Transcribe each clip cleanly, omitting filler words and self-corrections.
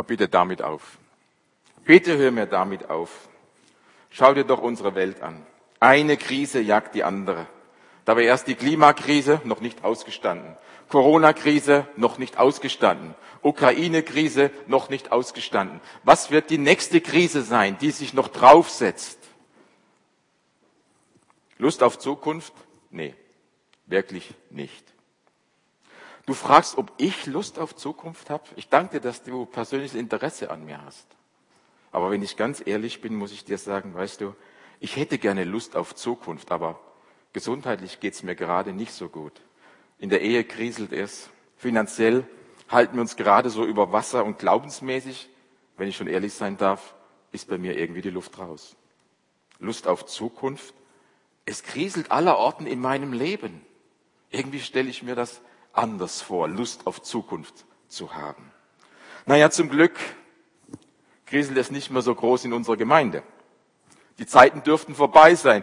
bitte damit auf. Bitte hör mir damit auf. Schau dir doch unsere Welt an. Eine Krise jagt die andere. Dabei erst die Klimakrise, noch nicht ausgestanden. Corona-Krise, noch nicht ausgestanden. Ukraine-Krise, noch nicht ausgestanden. Was wird die nächste Krise sein, die sich noch draufsetzt? Lust auf Zukunft? Nee, wirklich nicht. Du fragst, ob ich Lust auf Zukunft habe? Ich danke dir, dass du persönliches Interesse an mir hast. Aber wenn ich ganz ehrlich bin, muss ich dir sagen, weißt du, ich hätte gerne Lust auf Zukunft, aber gesundheitlich geht's mir gerade nicht so gut. In der Ehe kriselt es, finanziell halten wir uns gerade so über Wasser und glaubensmäßig, wenn ich schon ehrlich sein darf, ist bei mir irgendwie die Luft raus. Lust auf Zukunft? Es kriselt allerorten in meinem Leben. Irgendwie stelle ich mir das anders vor, Lust auf Zukunft zu haben. Naja, zum Glück kriselt es nicht mehr so groß in unserer Gemeinde. Die Zeiten dürften vorbei sein.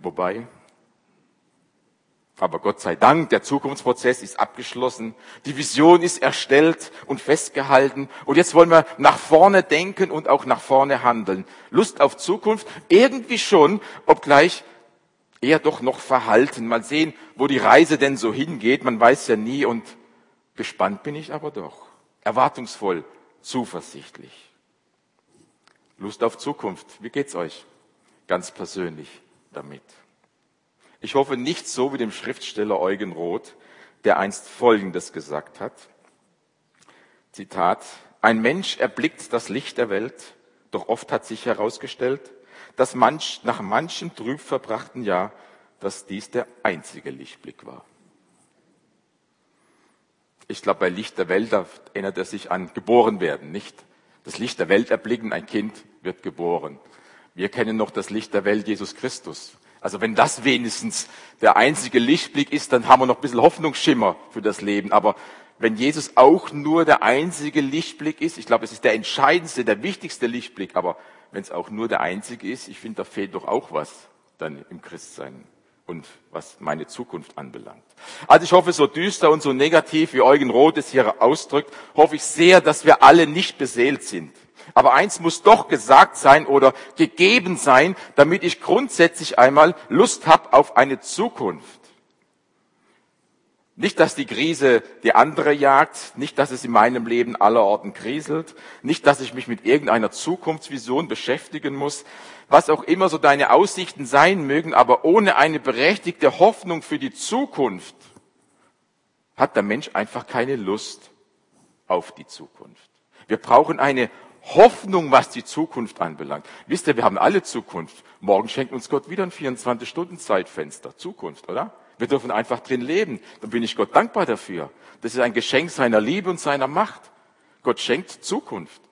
Aber Gott sei Dank, der Zukunftsprozess ist abgeschlossen. Die Vision ist erstellt und festgehalten. Und jetzt wollen wir nach vorne denken und auch nach vorne handeln. Lust auf Zukunft? Irgendwie schon, obgleich eher doch noch verhalten. Mal sehen, wo die Reise denn so hingeht. Man weiß ja nie und gespannt bin ich aber doch. Erwartungsvoll, zuversichtlich. Lust auf Zukunft. Wie geht's euch? Ganz persönlich damit. Ich hoffe nicht so wie dem Schriftsteller Eugen Roth, der einst Folgendes gesagt hat. Zitat: Ein Mensch erblickt das Licht der Welt, doch oft hat sich herausgestellt, dass nach manchem trüb verbrachten Jahr, dass dies der einzige Lichtblick war. Ich glaube, bei Licht der Welt, da erinnert er sich an geboren werden, nicht? Das Licht der Welt erblicken, ein Kind wird geboren. Wir kennen noch das Licht der Welt, Jesus Christus. Also wenn das wenigstens der einzige Lichtblick ist, dann haben wir noch ein bisschen Hoffnungsschimmer für das Leben. Aber wenn Jesus auch nur der einzige Lichtblick ist, ich glaube, es ist der entscheidendste, der wichtigste Lichtblick, aber wenn es auch nur der einzige ist, ich finde, da fehlt doch auch was dann im Christsein und was meine Zukunft anbelangt. Also ich hoffe, so düster und so negativ, wie Eugen Roth es hier ausdrückt, hoffe ich sehr, dass wir alle nicht beseelt sind. Aber eins muss doch gesagt sein oder gegeben sein, damit ich grundsätzlich einmal Lust habe auf eine Zukunft. Nicht, dass die Krise die andere jagt, nicht, dass es in meinem Leben allerorten kriselt, nicht, dass ich mich mit irgendeiner Zukunftsvision beschäftigen muss, was auch immer so deine Aussichten sein mögen, aber ohne eine berechtigte Hoffnung für die Zukunft hat der Mensch einfach keine Lust auf die Zukunft. Wir brauchen eine Hoffnung, was die Zukunft anbelangt. Wisst ihr, wir haben alle Zukunft. Morgen schenkt uns Gott wieder ein 24-Stunden-Zeitfenster. Zukunft, oder? Wir dürfen einfach drin leben. Dann bin ich Gott dankbar dafür. Das ist ein Geschenk seiner Liebe und seiner Macht. Gott schenkt Zukunft.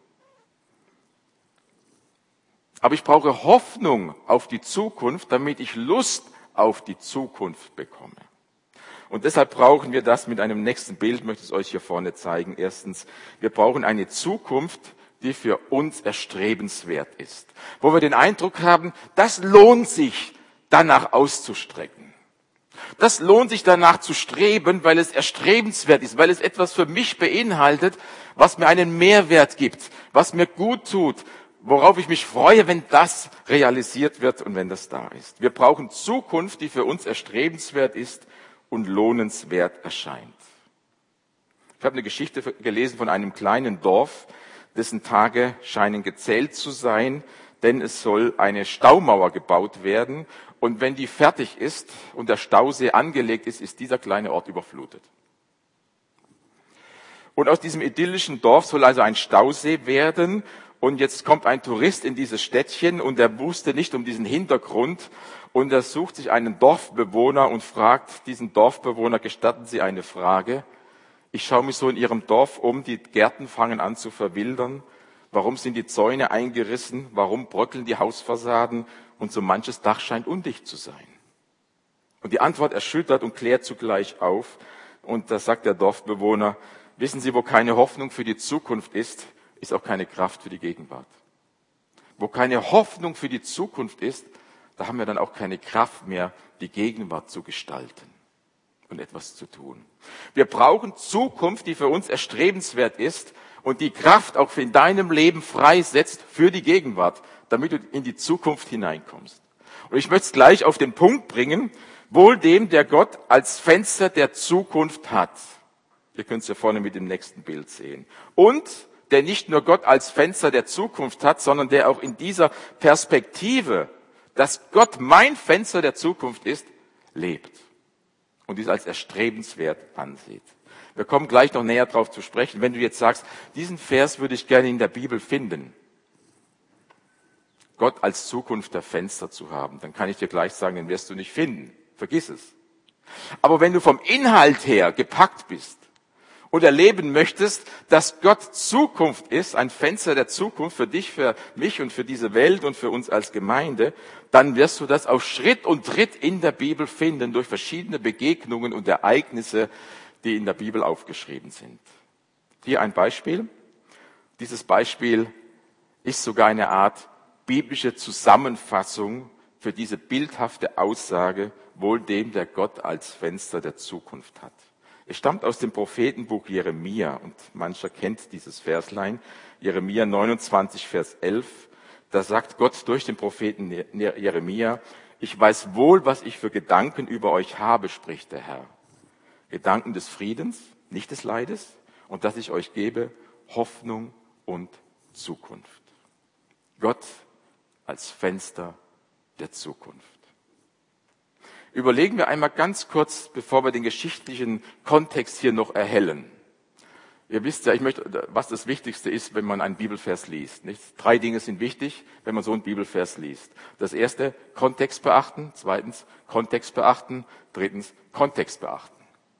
Aber ich brauche Hoffnung auf die Zukunft, damit ich Lust auf die Zukunft bekomme. Und deshalb brauchen wir das mit einem nächsten Bild, möchte ich es euch hier vorne zeigen. Erstens, wir brauchen eine Zukunft, die für uns erstrebenswert ist. Wo wir den Eindruck haben, das lohnt sich, danach auszustrecken. Das lohnt sich danach zu streben, weil es erstrebenswert ist, weil es etwas für mich beinhaltet, was mir einen Mehrwert gibt, was mir gut tut, worauf ich mich freue, wenn das realisiert wird und wenn das da ist. Wir brauchen Zukunft, die für uns erstrebenswert ist und lohnenswert erscheint. Ich habe eine Geschichte gelesen von einem kleinen Dorf, dessen Tage scheinen gezählt zu sein, denn es soll eine Staumauer gebaut werden. Und wenn die fertig ist und der Stausee angelegt ist, ist dieser kleine Ort überflutet. Und aus diesem idyllischen Dorf soll also ein Stausee werden. Und jetzt kommt ein Tourist in dieses Städtchen und er wusste nicht um diesen Hintergrund. Und er sucht sich einen Dorfbewohner und fragt diesen Dorfbewohner, gestatten Sie eine Frage? Ich schaue mich so in Ihrem Dorf um, die Gärten fangen an zu verwildern. Warum sind die Zäune eingerissen? Warum bröckeln die Hausfassaden? Und so manches Dach scheint undicht zu sein. Und die Antwort erschüttert und klärt zugleich auf. Und da sagt der Dorfbewohner, wissen Sie, wo keine Hoffnung für die Zukunft ist, ist auch keine Kraft für die Gegenwart. Wo keine Hoffnung für die Zukunft ist, da haben wir dann auch keine Kraft mehr, die Gegenwart zu gestalten und etwas zu tun. Wir brauchen Zukunft, die für uns erstrebenswert ist und die Kraft auch in deinem Leben freisetzt für die Gegenwart, damit du in die Zukunft hineinkommst. Und ich möchte es gleich auf den Punkt bringen, wohl dem, der Gott als Fenster der Zukunft hat. Ihr könnt es ja vorne mit dem nächsten Bild sehen. Und der nicht nur Gott als Fenster der Zukunft hat, sondern der auch in dieser Perspektive, dass Gott mein Fenster der Zukunft ist, lebt und dies als erstrebenswert ansieht. Wir kommen gleich noch näher darauf zu sprechen. Wenn du jetzt sagst, diesen Vers würde ich gerne in der Bibel finden, Gott als Zukunft der Fenster zu haben, dann kann ich dir gleich sagen, den wirst du nicht finden. Vergiss es. Aber wenn du vom Inhalt her gepackt bist und erleben möchtest, dass Gott Zukunft ist, ein Fenster der Zukunft für dich, für mich und für diese Welt und für uns als Gemeinde, dann wirst du das auf Schritt und Tritt in der Bibel finden, durch verschiedene Begegnungen und Ereignisse, die in der Bibel aufgeschrieben sind. Hier ein Beispiel. Dieses Beispiel ist sogar eine Art biblische Zusammenfassung für diese bildhafte Aussage, wohl dem, der Gott als Fenster der Zukunft hat. Es stammt aus dem Prophetenbuch Jeremia und mancher kennt dieses Verslein. Jeremia 29, Vers 11. Da sagt Gott durch den Propheten Jeremia, ich weiß wohl, was ich für Gedanken über euch habe, spricht der Herr. Gedanken des Friedens, nicht des Leides, und dass ich euch gebe Hoffnung und Zukunft. Gott als Fenster der Zukunft. Überlegen wir einmal ganz kurz, bevor wir den geschichtlichen Kontext hier noch erhellen. Ihr wisst ja, was das Wichtigste ist, wenn man einen Bibelvers liest. Nicht? 3 Dinge sind wichtig, wenn man so einen Bibelvers liest. Das erste, Kontext beachten. Zweitens, Kontext beachten. Drittens, Kontext beachten.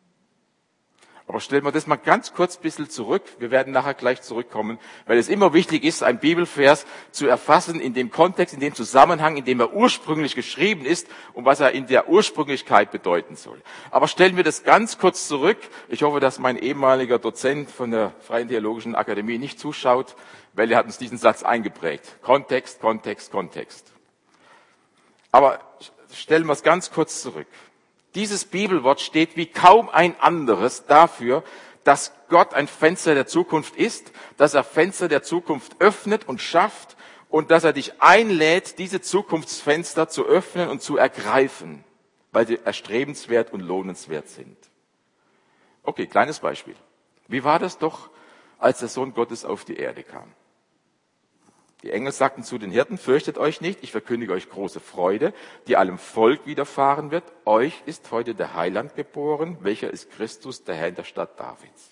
Aber stellen wir das mal ganz kurz ein bisschen zurück. Wir werden nachher gleich zurückkommen, weil es immer wichtig ist, einen Bibelvers zu erfassen in dem Kontext, in dem Zusammenhang, in dem er ursprünglich geschrieben ist und was er in der Ursprünglichkeit bedeuten soll. Aber stellen wir das ganz kurz zurück. Ich hoffe, dass mein ehemaliger Dozent von der Freien Theologischen Akademie nicht zuschaut, weil er hat uns diesen Satz eingeprägt. Kontext, Kontext, Kontext. Aber stellen wir es ganz kurz zurück. Dieses Bibelwort steht wie kaum ein anderes dafür, dass Gott ein Fenster der Zukunft ist, dass er Fenster der Zukunft öffnet und schafft und dass er dich einlädt, diese Zukunftsfenster zu öffnen und zu ergreifen, weil sie erstrebenswert und lohnenswert sind. Okay, kleines Beispiel. Wie war das doch, als der Sohn Gottes auf die Erde kam? Die Engel sagten zu den Hirten, fürchtet euch nicht, ich verkündige euch große Freude, die allem Volk widerfahren wird. Euch ist heute der Heiland geboren, welcher ist Christus, der Herr in der Stadt Davids.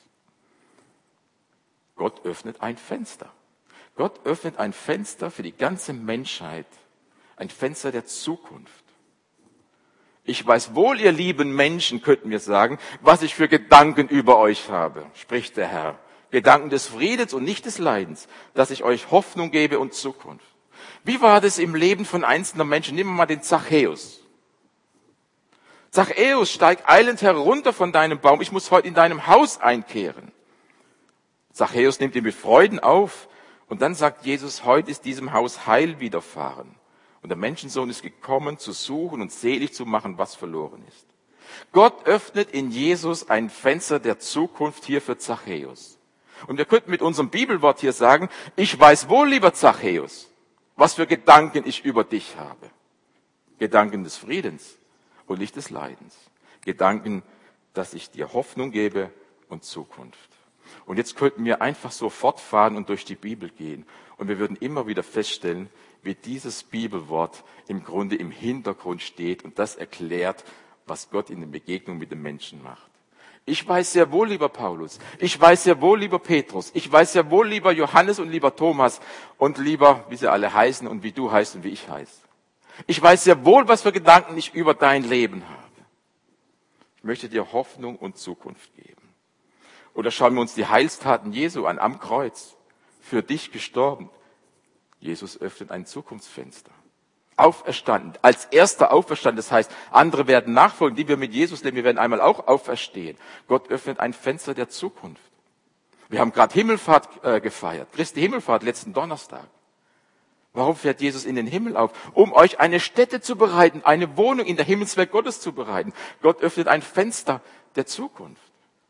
Gott öffnet ein Fenster. Gott öffnet ein Fenster für die ganze Menschheit, ein Fenster der Zukunft. Ich weiß wohl, ihr lieben Menschen, könnten wir sagen, was ich für Gedanken über euch habe, spricht der Herr. Gedanken des Friedens und nicht des Leidens, dass ich euch Hoffnung gebe und Zukunft. Wie war das im Leben von einzelnen Menschen? Nehmen wir mal den Zachäus. Zachäus, steig eilend herunter von deinem Baum, ich muss heute in deinem Haus einkehren. Zachäus nimmt ihn mit Freuden auf und dann sagt Jesus, heute ist diesem Haus Heil widerfahren. Und der Menschensohn ist gekommen, zu suchen und selig zu machen, was verloren ist. Gott öffnet in Jesus ein Fenster der Zukunft hier für Zachäus. Und wir könnten mit unserem Bibelwort hier sagen, ich weiß wohl, lieber Zachäus, was für Gedanken ich über dich habe. Gedanken des Friedens und nicht des Leidens. Gedanken, dass ich dir Hoffnung gebe und Zukunft. Und jetzt könnten wir einfach so fortfahren und durch die Bibel gehen. Und wir würden immer wieder feststellen, wie dieses Bibelwort im Grunde im Hintergrund steht und das erklärt, was Gott in der Begegnung mit dem Menschen macht. Ich weiß sehr wohl, lieber Paulus, ich weiß sehr wohl, lieber Petrus, ich weiß sehr wohl, lieber Johannes und lieber Thomas und lieber, wie sie alle heißen und wie du heißt und wie ich heiße. Ich weiß sehr wohl, was für Gedanken ich über dein Leben habe. Ich möchte dir Hoffnung und Zukunft geben. Oder schauen wir uns die Heilstaten Jesu an, am Kreuz, für dich gestorben. Jesus öffnet ein Zukunftsfenster. Auferstanden, als erster auferstanden, das heißt, andere werden nachfolgen, die wir mit Jesus leben, wir werden einmal auch auferstehen. Gott öffnet ein Fenster der Zukunft. Wir haben gerade Himmelfahrt gefeiert, Christi Himmelfahrt letzten Donnerstag. Warum fährt Jesus in den Himmel auf? Um euch eine Stätte zu bereiten, eine Wohnung in der Himmelswelt Gottes zu bereiten. Gott öffnet ein Fenster der Zukunft.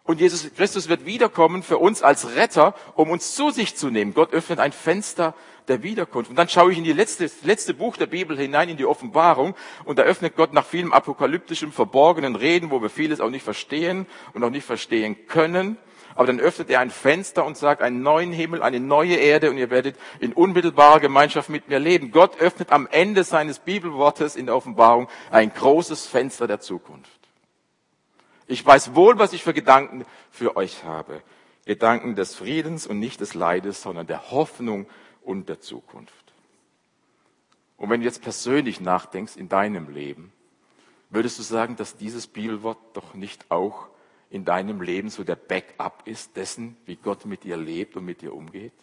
Und Jesus Christus wird wiederkommen für uns als Retter, um uns zu sich zu nehmen. Gott öffnet ein Fenster der Wiederkunft. Und dann schaue ich in das letzte Buch der Bibel hinein, in die Offenbarung. Und da öffnet Gott nach vielem apokalyptischem, verborgenen Reden, wo wir vieles auch nicht verstehen und auch nicht verstehen können. Aber dann öffnet er ein Fenster und sagt, einen neuen Himmel, eine neue Erde und ihr werdet in unmittelbarer Gemeinschaft mit mir leben. Gott öffnet am Ende seines Bibelwortes in der Offenbarung ein großes Fenster der Zukunft. Ich weiß wohl, was ich für Gedanken für euch habe. Gedanken des Friedens und nicht des Leides, sondern der Hoffnung und der Zukunft. Und wenn du jetzt persönlich nachdenkst in deinem Leben, würdest du sagen, dass dieses Bibelwort doch nicht auch in deinem Leben so der Backup ist dessen, wie Gott mit dir lebt und mit dir umgeht?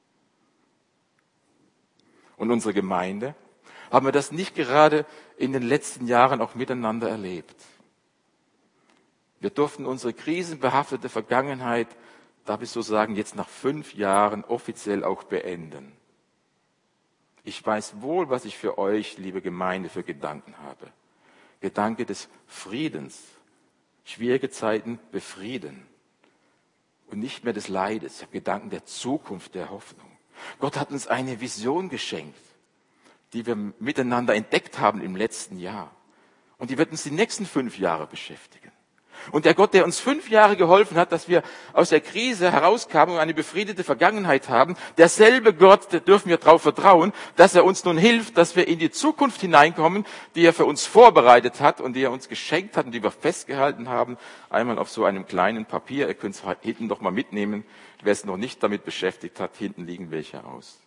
Und unsere Gemeinde, haben wir das nicht gerade in den letzten Jahren auch miteinander erlebt? Wir durften unsere krisenbehaftete Vergangenheit, darf ich so sagen, jetzt nach 5 Jahren offiziell auch beenden. Ich weiß wohl, was ich für euch, liebe Gemeinde, für Gedanken habe. Gedanke des Friedens. Schwierige Zeiten befrieden. Und nicht mehr des Leides. Ich habe Gedanken der Zukunft, der Hoffnung. Gott hat uns eine Vision geschenkt, die wir miteinander entdeckt haben im letzten Jahr. Und die wird uns die nächsten 5 Jahre beschäftigen. Und der Gott, der uns 5 Jahre geholfen hat, dass wir aus der Krise herauskamen und eine befriedete Vergangenheit haben, derselbe Gott, da dürfen wir darauf vertrauen, dass er uns nun hilft, dass wir in die Zukunft hineinkommen, die er für uns vorbereitet hat und die er uns geschenkt hat und die wir festgehalten haben, einmal auf so einem kleinen Papier. Ihr könnt es hinten noch mal mitnehmen, wer es noch nicht damit beschäftigt hat, hinten liegen welche aus.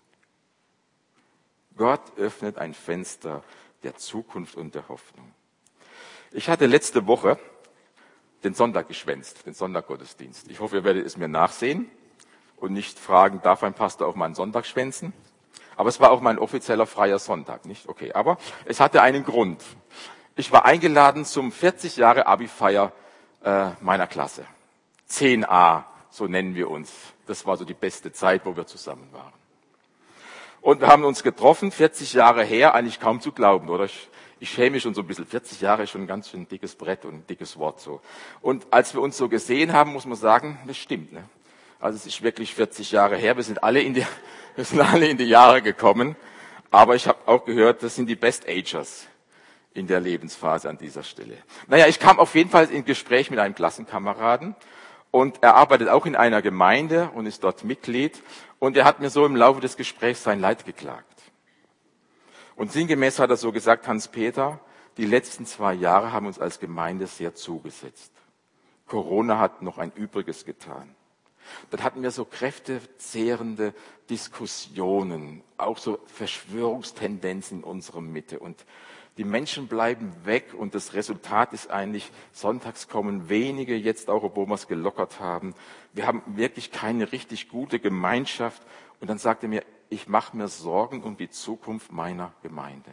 Gott öffnet ein Fenster der Zukunft und der Hoffnung. Ich hatte letzte Woche den Sonntag geschwänzt, den Sonntaggottesdienst. Ich hoffe, ihr werdet es mir nachsehen und nicht fragen, darf ein Pastor auch mal einen Sonntag schwänzen? Aber es war auch mein offizieller freier Sonntag, nicht? Okay, aber es hatte einen Grund. Ich war eingeladen zum 40 Jahre Abi-Feier meiner Klasse. 10a, so nennen wir uns. Das war so die beste Zeit, wo wir zusammen waren. Und wir haben uns getroffen, 40 Jahre her, eigentlich kaum zu glauben, oder? Ich schäme mich schon so ein bisschen. 40 Jahre ist schon ein ganz schön dickes Brett und ein dickes Wort so. Und als wir uns so gesehen haben, muss man sagen, das stimmt, ne? Also es ist wirklich 40 Jahre her. Wir sind alle in die Jahre gekommen. Aber ich habe auch gehört, das sind die Best-Agers in der Lebensphase an dieser Stelle. Naja, ich kam auf jeden Fall in Gespräch mit einem Klassenkameraden. Und er arbeitet auch in einer Gemeinde und ist dort Mitglied. Und er hat mir so im Laufe des Gesprächs sein Leid geklagt. Und sinngemäß hat er so gesagt, Hans-Peter, die letzten 2 Jahre haben uns als Gemeinde sehr zugesetzt. Corona hat noch ein Übriges getan. Dann hatten wir so kräftezehrende Diskussionen, auch so Verschwörungstendenzen in unserer Mitte. Und die Menschen bleiben weg und das Resultat ist eigentlich, sonntags kommen wenige jetzt auch, obwohl wir es gelockert haben. Wir haben wirklich keine richtig gute Gemeinschaft. Und dann sagte er mir, ich mache mir Sorgen um die Zukunft meiner Gemeinde.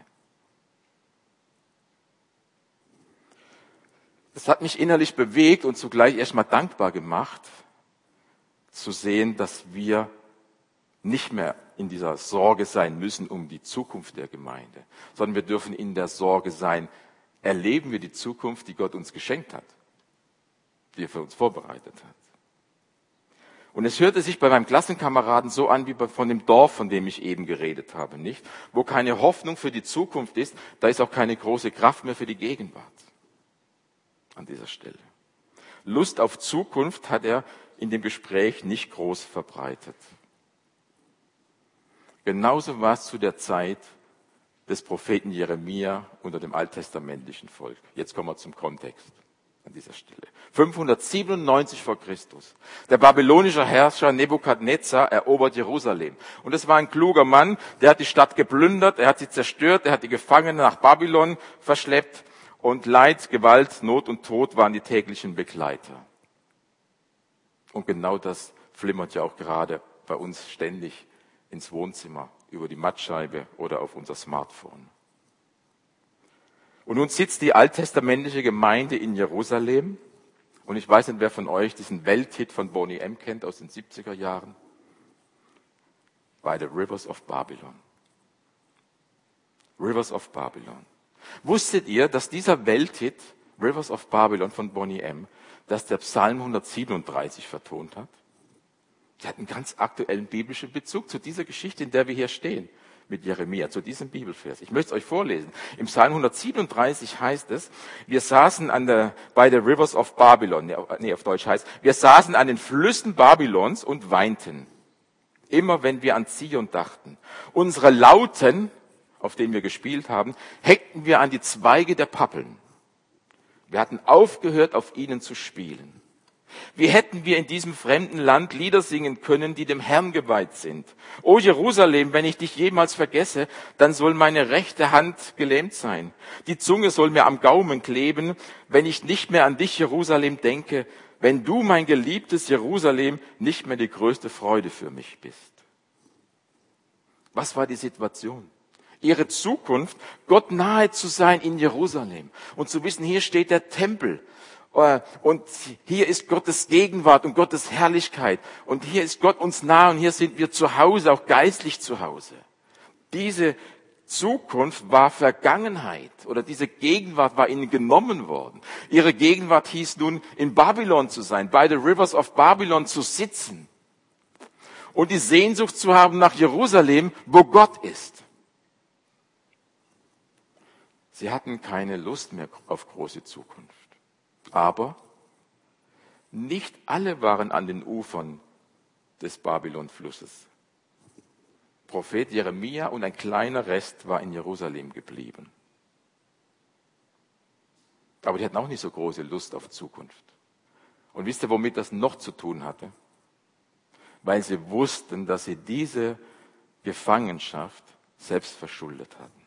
Das hat mich innerlich bewegt und zugleich erstmal dankbar gemacht, zu sehen, dass wir nicht mehr in dieser Sorge sein müssen um die Zukunft der Gemeinde, sondern wir dürfen in der Sorge sein, erleben wir die Zukunft, die Gott uns geschenkt hat, die er für uns vorbereitet hat. Und es hörte sich bei meinem Klassenkameraden so an wie von dem Dorf, von dem ich eben geredet habe, nicht? Wo keine Hoffnung für die Zukunft ist, da ist auch keine große Kraft mehr für die Gegenwart. An dieser Stelle. Lust auf Zukunft hat er in dem Gespräch nicht groß verbreitet. Genauso war es zu der Zeit des Propheten Jeremia unter dem alttestamentlichen Volk. Jetzt kommen wir zum Kontext an dieser Stelle. 597 vor Christus. Der babylonische Herrscher Nebukadnezar erobert Jerusalem. Und es war ein kluger Mann, der hat die Stadt geplündert, er hat sie zerstört, er hat die Gefangenen nach Babylon verschleppt und Leid, Gewalt, Not und Tod waren die täglichen Begleiter. Und genau das flimmert ja auch gerade bei uns ständig ins Wohnzimmer, über die Mattscheibe oder auf unser Smartphone. Und nun sitzt die alttestamentliche Gemeinde in Jerusalem. Und ich weiß nicht, wer von euch diesen Welthit von Boney M. kennt aus den 70er Jahren. By the Rivers of Babylon. Rivers of Babylon. Wusstet ihr, dass dieser Welthit Rivers of Babylon von Bonnie M., dass der Psalm 137 vertont hat? Der hat einen ganz aktuellen biblischen Bezug zu dieser Geschichte, in der wir hier stehen, mit Jeremia, zu diesem Bibelvers. Ich möchte es euch vorlesen. Im Psalm 137 heißt es, wir saßen bei der Rivers of Babylon, auf Deutsch heißt, wir saßen an den Flüssen Babylons und weinten. Immer wenn wir an Zion dachten. Unsere Lauten, auf denen wir gespielt haben, hängten wir an die Zweige der Pappeln. Wir hatten aufgehört, auf ihnen zu spielen. Wie hätten wir in diesem fremden Land Lieder singen können, die dem Herrn geweiht sind? O Jerusalem, wenn ich dich jemals vergesse, dann soll meine rechte Hand gelähmt sein. Die Zunge soll mir am Gaumen kleben, wenn ich nicht mehr an dich, Jerusalem, denke, wenn du, mein geliebtes Jerusalem, nicht mehr die größte Freude für mich bist. Was war die Situation? Ihre Zukunft, Gott nahe zu sein in Jerusalem und zu wissen, hier steht der Tempel. Und hier ist Gottes Gegenwart und Gottes Herrlichkeit. Und hier ist Gott uns nahe und hier sind wir zu Hause, auch geistlich zu Hause. Diese Zukunft war Vergangenheit oder diese Gegenwart war ihnen genommen worden. Ihre Gegenwart hieß nun, in Babylon zu sein, bei the Rivers of Babylon zu sitzen. Und die Sehnsucht zu haben nach Jerusalem, wo Gott ist. Sie hatten keine Lust mehr auf große Zukunft. Aber nicht alle waren an den Ufern des Babylon-Flusses. Prophet Jeremia und ein kleiner Rest war in Jerusalem geblieben. Aber die hatten auch nicht so große Lust auf Zukunft. Und wisst ihr, womit das noch zu tun hatte? Weil sie wussten, dass sie diese Gefangenschaft selbst verschuldet hatten.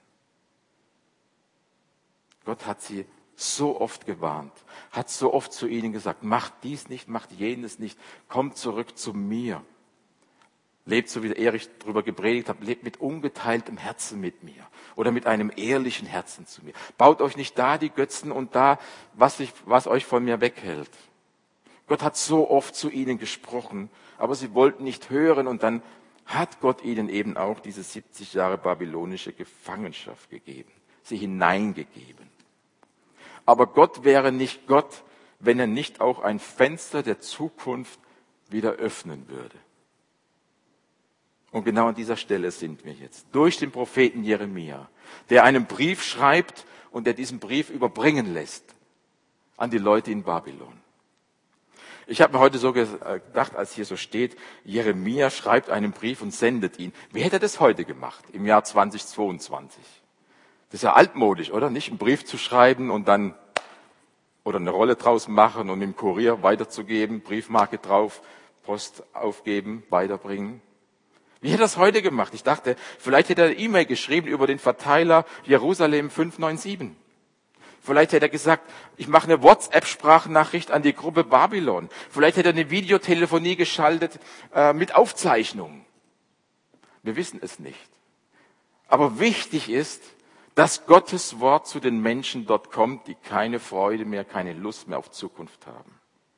Gott hat sie so oft gewarnt, hat so oft zu ihnen gesagt, macht dies nicht, macht jenes nicht, kommt zurück zu mir. Lebt, so wie Erich darüber gepredigt hat, lebt mit ungeteiltem Herzen mit mir oder mit einem ehrlichen Herzen zu mir. Baut euch nicht da die Götzen und da, was euch von mir weghält. Gott hat so oft zu ihnen gesprochen, aber sie wollten nicht hören und dann hat Gott ihnen eben auch diese 70 Jahre babylonische Gefangenschaft gegeben, sie hineingegeben. Aber Gott wäre nicht Gott, wenn er nicht auch ein Fenster der Zukunft wieder öffnen würde. Und genau an dieser Stelle sind wir jetzt. Durch den Propheten Jeremia, der einen Brief schreibt und der diesen Brief überbringen lässt an die Leute in Babylon. Ich habe mir heute so gedacht, als hier so steht, Jeremia schreibt einen Brief und sendet ihn. Wie hätte er das heute gemacht, im Jahr 2022? Das ist ja altmodisch, oder? Nicht einen Brief zu schreiben und dann oder eine Rolle draus machen und mit dem Kurier weiterzugeben, Briefmarke drauf, Post aufgeben, weiterbringen. Wie hätte er das heute gemacht? Ich dachte, vielleicht hätte er eine E-Mail geschrieben über den Verteiler Jerusalem 597. Vielleicht hätte er gesagt, ich mache eine WhatsApp-Sprachnachricht an die Gruppe Babylon. Vielleicht hätte er eine Videotelefonie geschaltet mit Aufzeichnung. Wir wissen es nicht. Aber wichtig ist, dass Gottes Wort zu den Menschen dort kommt, die keine Freude mehr, keine Lust mehr auf Zukunft haben.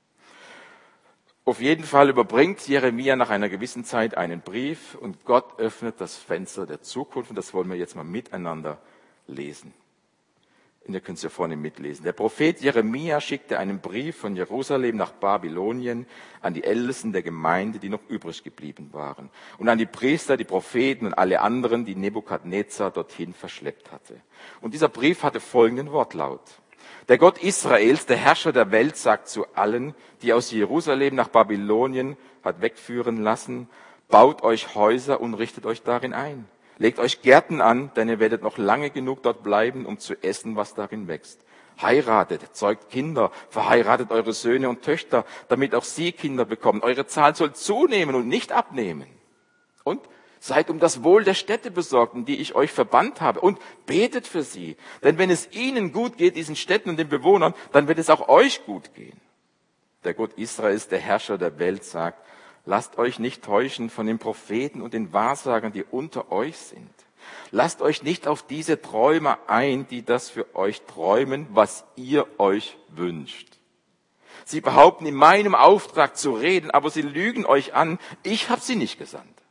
Auf jeden Fall überbringt Jeremia nach einer gewissen Zeit einen Brief und Gott öffnet das Fenster der Zukunft und das wollen wir jetzt mal miteinander lesen. Und ihr könnt es ja vorne mitlesen. Der Prophet Jeremia schickte einen Brief von Jerusalem nach Babylonien an die Ältesten der Gemeinde, die noch übrig geblieben waren, und an die Priester, die Propheten und alle anderen, die Nebukadnezar dorthin verschleppt hatte. Und dieser Brief hatte folgenden Wortlaut. Der Gott Israels, der Herrscher der Welt, sagt zu allen, die aus Jerusalem nach Babylonien hat wegführen lassen, baut euch Häuser und richtet euch darin ein. Legt euch Gärten an, denn ihr werdet noch lange genug dort bleiben, um zu essen, was darin wächst. Heiratet, zeugt Kinder, verheiratet eure Söhne und Töchter, damit auch sie Kinder bekommen. Eure Zahl soll zunehmen und nicht abnehmen. Und seid um das Wohl der Städte besorgt, in die ich euch verbannt habe, und betet für sie. Denn wenn es ihnen gut geht, diesen Städten und den Bewohnern, dann wird es auch euch gut gehen. Der Gott Israels, der Herrscher der Welt, sagt, lasst euch nicht täuschen von den Propheten und den Wahrsagern, die unter euch sind. Lasst euch nicht auf diese Träumer ein, die das für euch träumen, was ihr euch wünscht. Sie behaupten, in meinem Auftrag zu reden, aber sie lügen euch an. Ich habe sie nicht gesandt.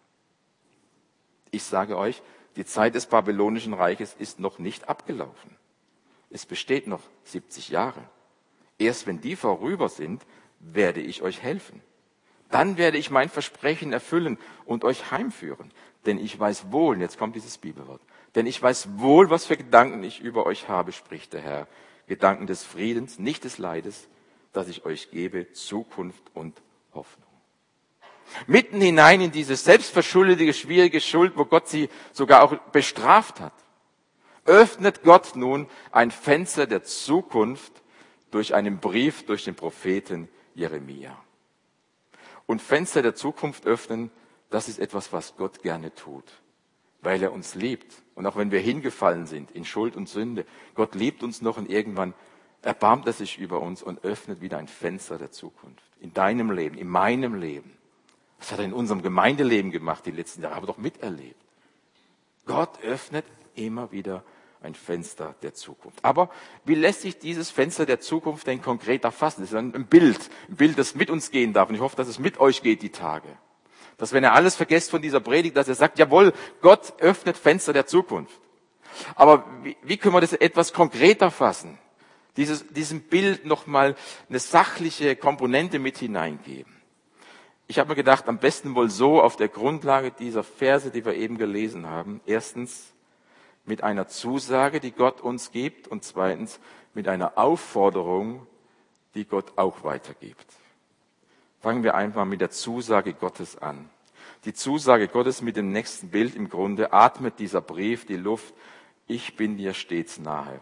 Ich sage euch, die Zeit des babylonischen Reiches ist noch nicht abgelaufen. Es besteht noch 70 Jahre. Erst wenn die vorüber sind, werde ich euch helfen. Dann werde ich mein Versprechen erfüllen und euch heimführen. Denn ich weiß wohl, jetzt kommt dieses Bibelwort, denn ich weiß wohl, was für Gedanken ich über euch habe, spricht der Herr. Gedanken des Friedens, nicht des Leides, dass ich euch gebe, Zukunft und Hoffnung. Mitten hinein in diese selbstverschuldete, schwierige Schuld, wo Gott sie sogar auch bestraft hat, öffnet Gott nun ein Fenster der Zukunft durch einen Brief durch den Propheten Jeremia. Und Fenster der Zukunft öffnen, das ist etwas, was Gott gerne tut, weil er uns liebt. Und auch wenn wir hingefallen sind in Schuld und Sünde, Gott liebt uns noch und irgendwann erbarmt er sich über uns und öffnet wieder ein Fenster der Zukunft. In deinem Leben, in meinem Leben. Das hat er in unserem Gemeindeleben gemacht die letzten Jahre, haben wir doch miterlebt. Gott öffnet immer wieder ein Fenster der Zukunft. Aber wie lässt sich dieses Fenster der Zukunft denn konkret erfassen? Das ist ein Bild, das mit uns gehen darf. Und ich hoffe, dass es mit euch geht die Tage. Dass wenn ihr alles vergesst von dieser Predigt, dass ihr sagt, jawohl, Gott öffnet Fenster der Zukunft. Aber wie können wir das etwas konkreter fassen? Diesem Bild nochmal eine sachliche Komponente mit hineingeben. Ich habe mir gedacht, am besten wohl so auf der Grundlage dieser Verse, die wir eben gelesen haben. Erstens mit einer Zusage, die Gott uns gibt, und zweitens mit einer Aufforderung, die Gott auch weitergibt. Fangen wir einfach mit der Zusage Gottes an. Die Zusage Gottes mit dem nächsten Bild im Grunde atmet dieser Brief die Luft, ich bin dir stets nahe.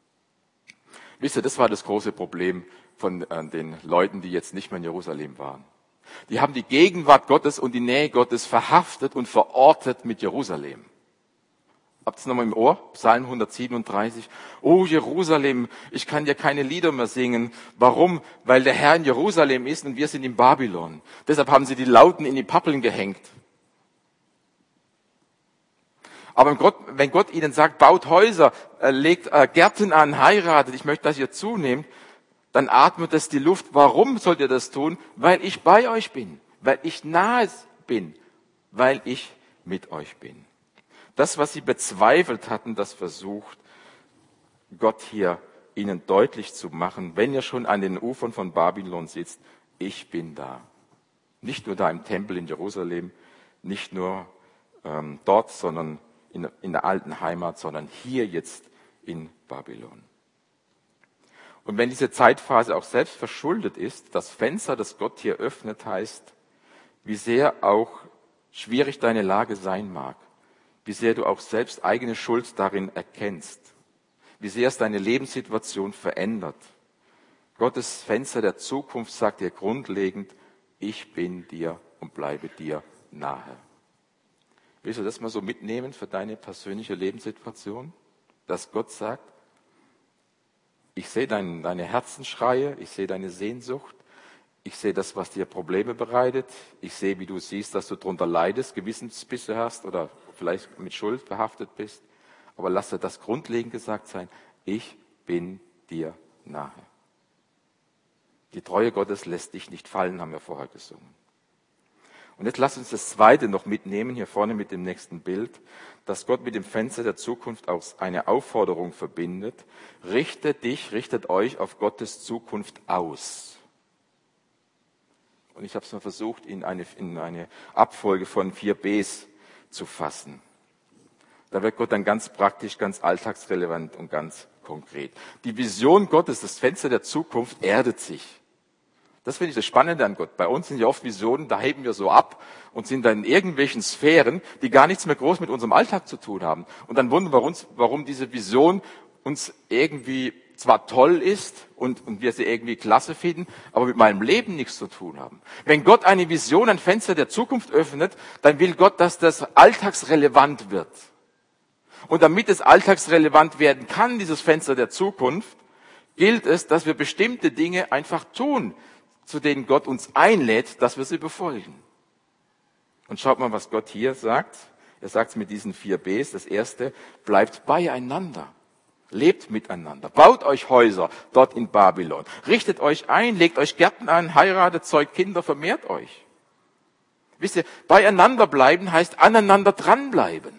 Wisst ihr, das war das große Problem von den Leuten, die jetzt nicht mehr in Jerusalem waren. Die haben die Gegenwart Gottes und die Nähe Gottes verhaftet und verortet mit Jerusalem. Habt ihr es nochmal im Ohr? Psalm 137. Oh Jerusalem, ich kann dir keine Lieder mehr singen. Warum? Weil der Herr in Jerusalem ist und wir sind in Babylon. Deshalb haben sie die Lauten in die Pappeln gehängt. Aber wenn Gott ihnen sagt, baut Häuser, legt Gärten an, heiratet, ich möchte, dass ihr zunehmt, dann atmet es die Luft. Warum sollt ihr das tun? Weil ich bei euch bin, weil ich nahe bin, weil ich mit euch bin. Das, was sie bezweifelt hatten, das versucht Gott hier ihnen deutlich zu machen, wenn ihr schon an den Ufern von Babylon sitzt, ich bin da. Nicht nur da im Tempel in Jerusalem, nicht nur dort, sondern in der alten Heimat, sondern hier jetzt in Babylon. Und wenn diese Zeitphase auch selbst verschuldet ist, das Fenster, das Gott hier öffnet, heißt, wie sehr auch schwierig deine Lage sein mag, wie sehr du auch selbst eigene Schuld darin erkennst, wie sehr es deine Lebenssituation verändert. Gottes Fenster der Zukunft sagt dir grundlegend, ich bin dir und bleibe dir nahe. Willst du das mal so mitnehmen für deine persönliche Lebenssituation? Dass Gott sagt, ich sehe deine Herzensschreie, ich sehe deine Sehnsucht, ich sehe das, was dir Probleme bereitet, ich sehe, wie du siehst, dass du darunter leidest, Gewissensbisse hast oder vielleicht mit Schuld behaftet bist. Aber lass dir das grundlegend gesagt sein, ich bin dir nahe. Die Treue Gottes lässt dich nicht fallen, haben wir vorher gesungen. Und jetzt lass uns das Zweite noch mitnehmen, hier vorne mit dem nächsten Bild, dass Gott mit dem Fenster der Zukunft auch eine Aufforderung verbindet. Richtet euch auf Gottes Zukunft aus. Und ich habe es mal versucht, in eine Abfolge von 4 Bs zu fassen. Da wird Gott dann ganz praktisch, ganz alltagsrelevant und ganz konkret. Die Vision Gottes, das Fenster der Zukunft, erdet sich. Das finde ich das Spannende an Gott. Bei uns sind ja oft Visionen, da heben wir so ab und sind dann in irgendwelchen Sphären, die gar nichts mehr groß mit unserem Alltag zu tun haben. Und dann wundern wir uns, warum diese Vision uns irgendwie zwar toll ist und wir sie irgendwie klasse finden, aber mit meinem Leben nichts zu tun haben. Wenn Gott eine Vision, ein Fenster der Zukunft öffnet, dann will Gott, dass das alltagsrelevant wird. Und damit es alltagsrelevant werden kann, dieses Fenster der Zukunft, gilt es, dass wir bestimmte Dinge einfach tun, zu denen Gott uns einlädt, dass wir sie befolgen. Und schaut mal, was Gott hier sagt. Er sagt es mit diesen 4 Bs. Das erste, bleibt beieinander. Lebt miteinander. Baut euch Häuser dort in Babylon. Richtet euch ein, legt euch Gärten an, heiratet, zeugt Kinder, vermehrt euch. Wisst ihr, beieinander bleiben heißt aneinander dranbleiben.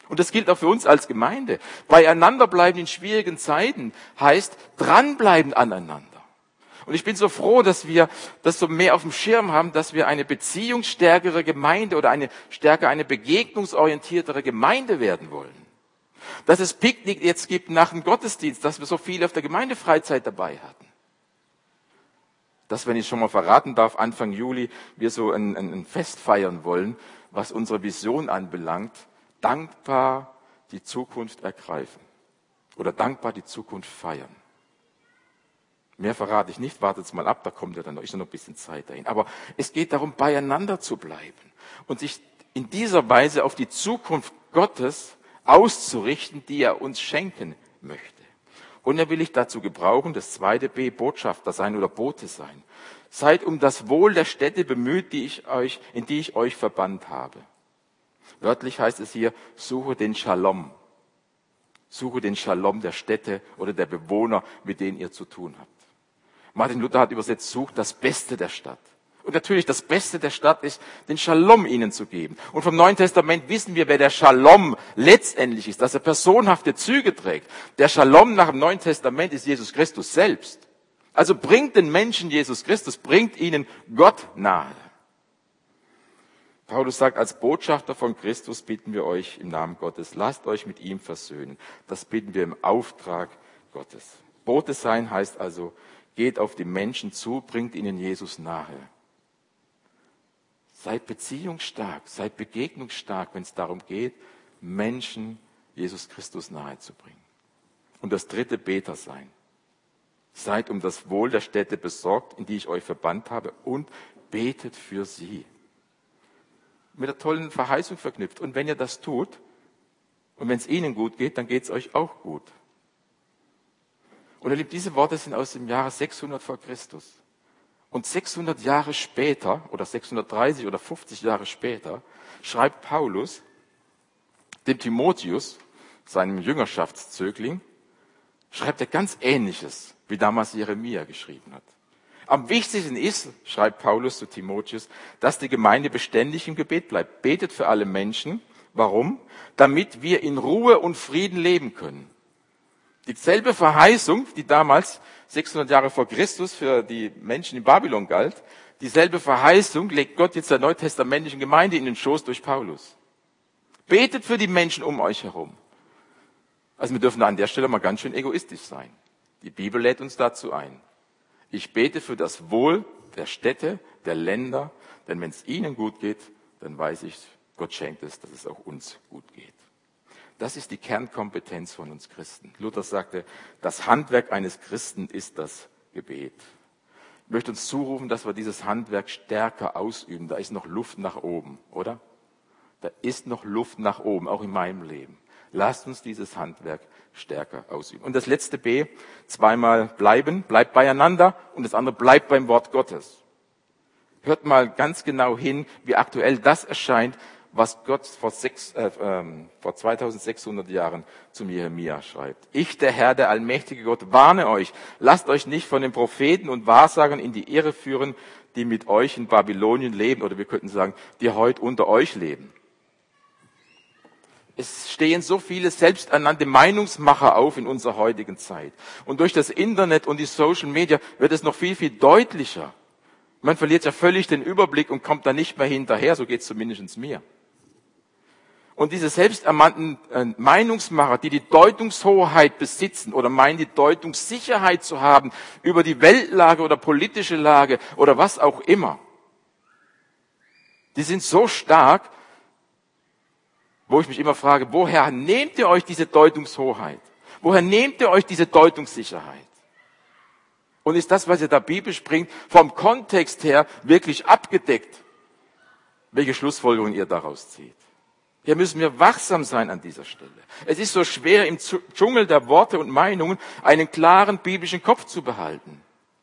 Und das gilt auch für uns als Gemeinde. Beieinander bleiben in schwierigen Zeiten heißt dranbleiben aneinander. Und ich bin so froh, dass wir das so mehr auf dem Schirm haben, dass wir eine beziehungsstärkere Gemeinde oder eine begegnungsorientiertere Gemeinde werden wollen. Dass es Picknick jetzt gibt nach dem Gottesdienst, dass wir so viele auf der Gemeindefreizeit dabei hatten. Dass, wenn ich schon mal verraten darf, Anfang Juli wir so ein Fest feiern wollen, was unsere Vision anbelangt, dankbar die Zukunft ergreifen oder dankbar die Zukunft feiern. Mehr verrate ich nicht, wartet's mal ab, da kommt ja dann noch ein bisschen Zeit dahin. Aber es geht darum, beieinander zu bleiben und sich in dieser Weise auf die Zukunft Gottes auszurichten, die er uns schenken möchte. Und er will ich dazu gebrauchen, das zweite B, Botschafter sein oder Bote sein. Seid um das Wohl der Städte bemüht, in die ich euch verbannt habe. Wörtlich heißt es hier, suche den Shalom. Suche den Shalom der Städte oder der Bewohner, mit denen ihr zu tun habt. Martin Luther hat übersetzt, sucht das Beste der Stadt. Und natürlich, das Beste der Stadt ist, den Shalom ihnen zu geben. Und vom Neuen Testament wissen wir, wer der Shalom letztendlich ist, dass er personhafte Züge trägt. Der Shalom nach dem Neuen Testament ist Jesus Christus selbst. Also bringt den Menschen Jesus Christus, bringt ihnen Gott nahe. Paulus sagt, als Botschafter von Christus bitten wir euch im Namen Gottes, lasst euch mit ihm versöhnen. Das bitten wir im Auftrag Gottes. Bote sein heißt also, geht auf die Menschen zu, bringt ihnen Jesus nahe. Seid beziehungsstark, seid begegnungsstark, wenn es darum geht, Menschen Jesus Christus nahe zu bringen. Und das dritte, Beter sein. Seid um das Wohl der Städte besorgt, in die ich euch verbannt habe, und betet für sie. Mit der tollen Verheißung verknüpft. Und wenn ihr das tut, und wenn es ihnen gut geht, dann geht es euch auch gut. Und ihr Lieben, diese Worte sind aus dem Jahre 600 vor Christus. Und 600 Jahre später, oder 630 oder 50 Jahre später, schreibt Paulus dem Timotheus, seinem Jüngerschaftszögling, schreibt er ganz Ähnliches, wie damals Jeremia geschrieben hat. Am wichtigsten ist, schreibt Paulus zu Timotheus, dass die Gemeinde beständig im Gebet bleibt. Betet für alle Menschen. Warum? Damit wir in Ruhe und Frieden leben können. Dieselbe Verheißung, die damals 600 Jahre vor Christus für die Menschen in Babylon galt, dieselbe Verheißung legt Gott jetzt der neutestamentlichen Gemeinde in den Schoß durch Paulus. Betet für die Menschen um euch herum. Also wir dürfen da an der Stelle mal ganz schön egoistisch sein. Die Bibel lädt uns dazu ein. Ich bete für das Wohl der Städte, der Länder, denn wenn es ihnen gut geht, dann weiß ich, Gott schenkt es, dass es auch uns gut geht. Das ist die Kernkompetenz von uns Christen. Luther sagte, das Handwerk eines Christen ist das Gebet. Ich möchte uns zurufen, dass wir dieses Handwerk stärker ausüben. Da ist noch Luft nach oben, oder? Da ist noch Luft nach oben, auch in meinem Leben. Lasst uns dieses Handwerk stärker ausüben. Und das letzte B, zweimal bleiben, bleibt beieinander, und das andere bleibt beim Wort Gottes. Hört mal ganz genau hin, wie aktuell das erscheint, was Gott vor 2600 Jahren zum Jeremia schreibt. Ich, der Herr, der allmächtige Gott, warne euch, lasst euch nicht von den Propheten und Wahrsagern in die Irre führen, die mit euch in Babylonien leben, oder wir könnten sagen, die heute unter euch leben. Es stehen so viele selbsternannte Meinungsmacher auf in unserer heutigen Zeit. Und durch das Internet und die Social Media wird es noch viel, viel deutlicher. Man verliert ja völlig den Überblick und kommt da nicht mehr hinterher, so geht es zumindest mir. Und diese selbsternannten Meinungsmacher, die die Deutungshoheit besitzen oder meinen, die Deutungssicherheit zu haben über die Weltlage oder politische Lage oder was auch immer, die sind so stark, wo ich mich immer frage, woher nehmt ihr euch diese Deutungshoheit? Woher nehmt ihr euch diese Deutungssicherheit? Und ist das, was ihr da biblisch bringt, vom Kontext her wirklich abgedeckt, welche Schlussfolgerung ihr daraus zieht? Hier müssen wir wachsam sein an dieser Stelle. Es ist so schwer, im Dschungel der Worte und Meinungen einen klaren biblischen Kopf zu behalten.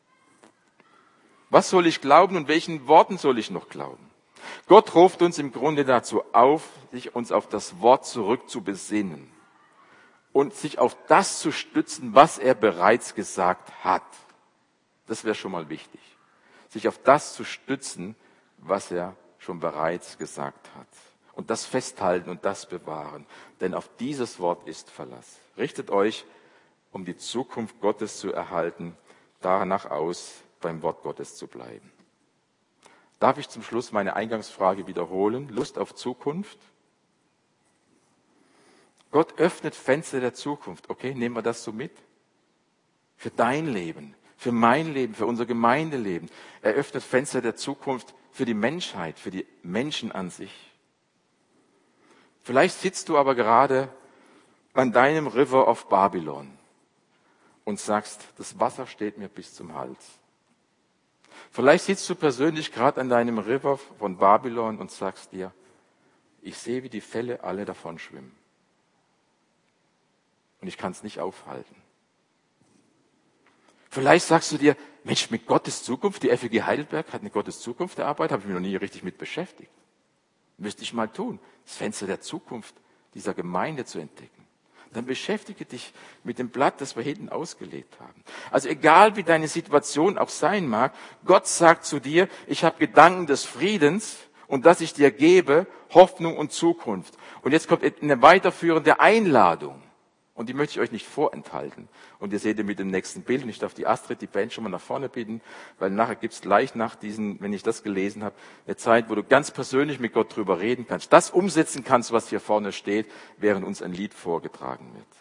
Was soll ich glauben und welchen Worten soll ich noch glauben? Gott ruft uns im Grunde dazu auf, sich uns auf das Wort zurück zu besinnen und sich auf das zu stützen, was er bereits gesagt hat. Das wäre schon mal wichtig. Sich auf das zu stützen, was er schon bereits gesagt hat. und das festhalten und das bewahren. Denn auf dieses Wort ist Verlass. Richtet euch, um die Zukunft Gottes zu erhalten, danach aus, beim Wort Gottes zu bleiben. Darf ich zum Schluss meine Eingangsfrage wiederholen? Lust auf Zukunft? Gott öffnet Fenster der Zukunft. Okay, nehmen wir das so mit? Für dein Leben, für mein Leben, für unser Gemeindeleben. Er öffnet Fenster der Zukunft für die Menschheit, für die Menschen an sich. Vielleicht sitzt du aber gerade an deinem River of Babylon und sagst, das Wasser steht mir bis zum Hals. Vielleicht sitzt du persönlich gerade an deinem River von Babylon und sagst dir, ich sehe, wie die Fälle alle davon schwimmen. Und ich kann es nicht aufhalten. Vielleicht sagst du dir, Mensch, mit Gottes Zukunft, die FEG Heidelberg hat eine Gottes Zukunft erarbeitet, habe ich mich noch nie richtig mit beschäftigt. Müsste ich mal tun, das Fenster der Zukunft dieser Gemeinde zu entdecken. Dann beschäftige dich mit dem Blatt, das wir hinten ausgelegt haben. Also egal, wie deine Situation auch sein mag, Gott sagt zu dir, ich habe Gedanken des Friedens und dass ich dir gebe Hoffnung und Zukunft. Und jetzt kommt eine weiterführende Einladung. Und die möchte ich euch nicht vorenthalten. Und ihr seht ihr mit dem nächsten Bild. Und ich darf die Astrid, die Band schon mal nach vorne bitten, weil nachher gibt es gleich nach diesen, wenn ich das gelesen habe, eine Zeit, wo du ganz persönlich mit Gott drüber reden kannst. Das umsetzen kannst, was hier vorne steht, während uns ein Lied vorgetragen wird.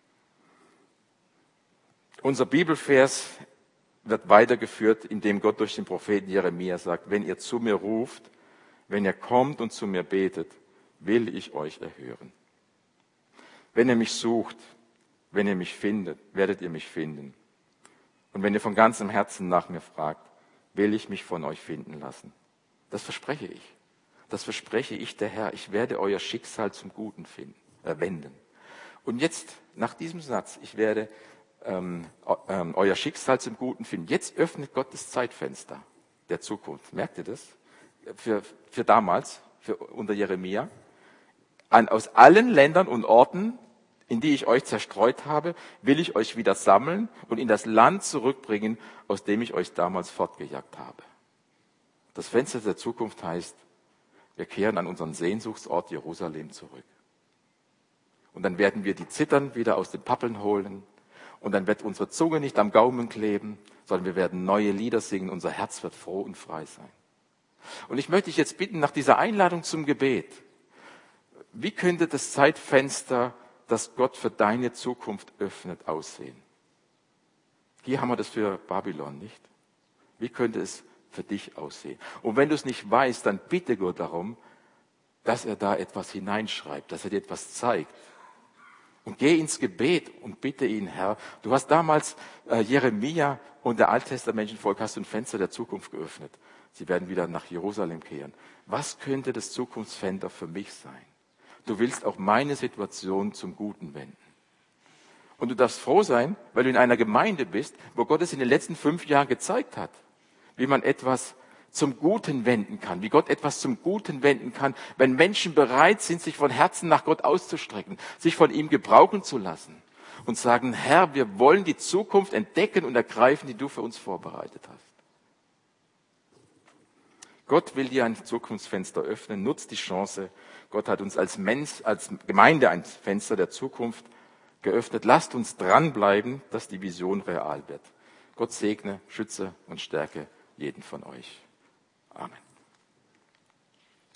Unser Bibelvers wird weitergeführt, indem Gott durch den Propheten Jeremia sagt, wenn ihr zu mir ruft, wenn ihr kommt und zu mir betet, will ich euch erhören. Wenn ihr mich sucht, wenn ihr mich findet, werdet ihr mich finden. Und wenn ihr von ganzem Herzen nach mir fragt, will ich mich von euch finden lassen. Das verspreche ich. Das verspreche ich, der Herr. Ich werde euer Schicksal zum Guten wenden. Und jetzt, nach diesem Satz, ich werde euer Schicksal zum Guten finden. Jetzt öffnet Gott das Zeitfenster der Zukunft. Merkt ihr das? Für damals, unter Jeremia. Aus allen Ländern und Orten, in die ich euch zerstreut habe, will ich euch wieder sammeln und in das Land zurückbringen, aus dem ich euch damals fortgejagt habe. Das Fenster der Zukunft heißt, wir kehren an unseren Sehnsuchtsort Jerusalem zurück. Und dann werden wir die Zittern wieder aus den Pappeln holen und dann wird unsere Zunge nicht am Gaumen kleben, sondern wir werden neue Lieder singen, unser Herz wird froh und frei sein. Und ich möchte dich jetzt bitten, nach dieser Einladung zum Gebet, wie könnte das Zeitfenster, das Gott für deine Zukunft öffnet, aussehen? Hier haben wir das für Babylon, nicht? Wie könnte es für dich aussehen? Und wenn du es nicht weißt, dann bitte Gott darum, dass er da etwas hineinschreibt, dass er dir etwas zeigt. Und geh ins Gebet und bitte ihn, Herr. Du hast damals Jeremia und der alttestamentlichen Volk hast du ein Fenster der Zukunft geöffnet. Sie werden wieder nach Jerusalem kehren. Was könnte das Zukunftsfenster für mich sein? Du willst auch meine Situation zum Guten wenden. Und du darfst froh sein, weil du in einer Gemeinde bist, wo Gott es in den letzten 5 Jahren gezeigt hat, wie man etwas zum Guten wenden kann, wie Gott etwas zum Guten wenden kann, wenn Menschen bereit sind, sich von Herzen nach Gott auszustrecken, sich von ihm gebrauchen zu lassen und sagen, Herr, wir wollen die Zukunft entdecken und ergreifen, die du für uns vorbereitet hast. Gott will dir ein Zukunftsfenster öffnen, nutzt die Chance. Gott hat uns als Mensch, als Gemeinde ein Fenster der Zukunft geöffnet. Lasst uns dranbleiben, dass die Vision real wird. Gott segne, schütze und stärke jeden von euch. Amen.